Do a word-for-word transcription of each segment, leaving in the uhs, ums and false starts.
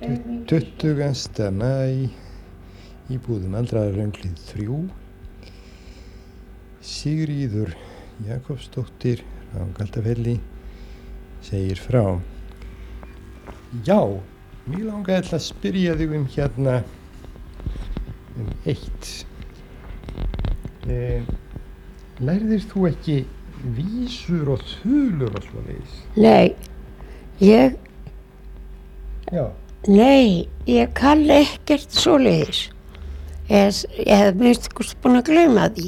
tuttugasta maí í búðum aldraðra Rönglið þrjú. Sigríður Jakobsdóttir á Galtafelli segir frá. Já, mér langaði til að spyrja þig um hérna um eitt. Eh, lærðir þú ekki vísur og þulur og svoleiðis? Nei, ég, Já. nei, ég kann ekkert svoleiðis. Ég, ég hef minnst búin að gleyma því.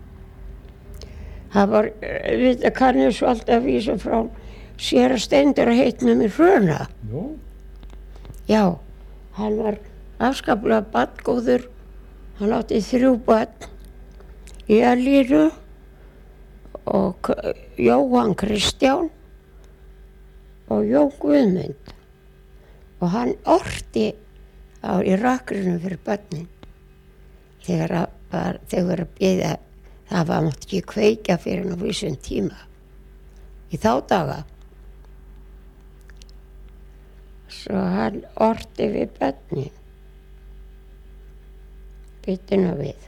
Það var, við kannum svo alltaf vísa frá séra Steindur að heitna mér Hröna. Jó. Já, hann var afskaplega barngóður. Hann átti þrjú barn, Elínu og Jóhann Kristján og Jón Guðmund. Og hann orti á í rakrinu fyrir börnin. Þegar að, var, þegar að bíða, það var mátt ekki kveikja fyrir nú vissum tíma. Í þá daga. Svo hann orti við börnin. Býttu nú við.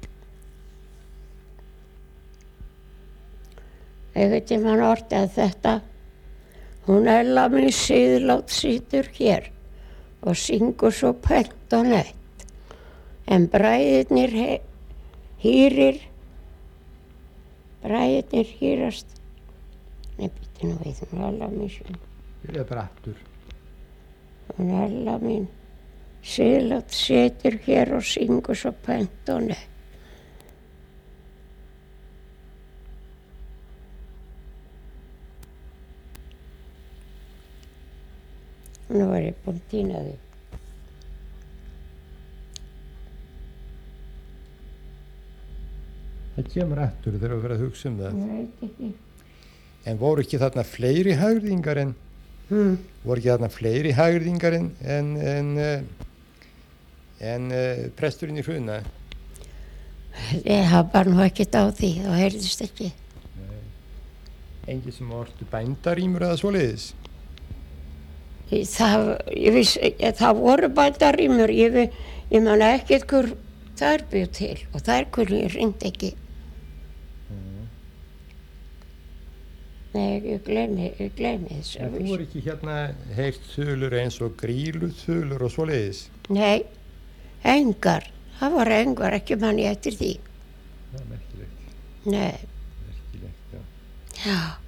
Einhvern tímann orti að þetta. Hún Ella mín síðlát situr hér og syngur svo pent og nett. En bræðirnir hýrir, bræðirnir hýrast. Nei, býttu nú við, hún Ella mín síðlát. Byrjaði bara aftur. Hún Ella mín síðlát situr hér og syngur svo pent og nett. Nú var ég búin að týna því. Það kemur aftur þegar þú verður að hugsa um það. Ég veit ekki. En voru ekki þarna fleiri hagyrðingar en, Hmm. voru ekki þarna fleiri hagyrðingar en, en, en, en uh, presturinn í Hruna? Ég hafa nú ekkert á því, það heyrðist ekki. Engi sem ortu bændarímur eða svoleiðis? Það, ég viss, ég, það voru bændarímur, ég, vi- ég man ekkert hver þær bjöð til og þær kunni ég hreint ekki. Nei, ég gleymi, ég gleymi þessu. En þú voru ekki hérna heyrt þulur eins og gríluþulur og svoleiðis? Nei, engar, það var engar, ekki man ég eftir því. Það er merkilegt. Nei, Merkilegt, já. já.